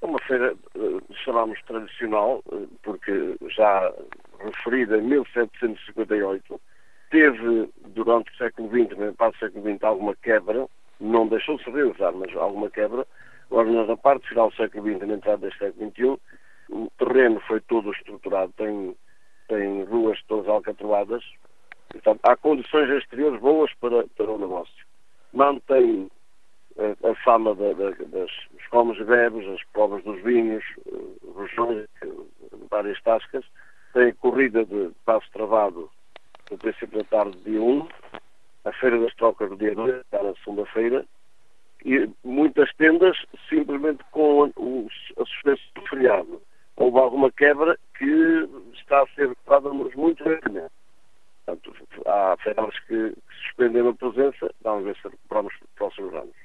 uma feira, chamamos tradicional, porque já referida em 1758, teve, durante o século XX, no parte do século XX, alguma quebra, não deixou de se realizar, mas alguma quebra. Agora, na parte final do século XX, na entrada deste século XXI, o terreno foi todo estruturado, tem ruas todas alcatroadas, portanto, há condições exteriores boas para o negócio. Mantém a fama dos comes e bebes, as provas dos vinhos, rojões, várias tascas. Tem corrida de passo travado no princípio da tarde, dia 1, a Feira das Trocas do dia 2, está na segunda-feira, e muitas tendas simplesmente com a suspensão do feriado. Houve alguma quebra que está a ser reparada muito rapidamente. Portanto, há feiras que suspenderam a presença, vamos ver se recuperamos nos próximos anos.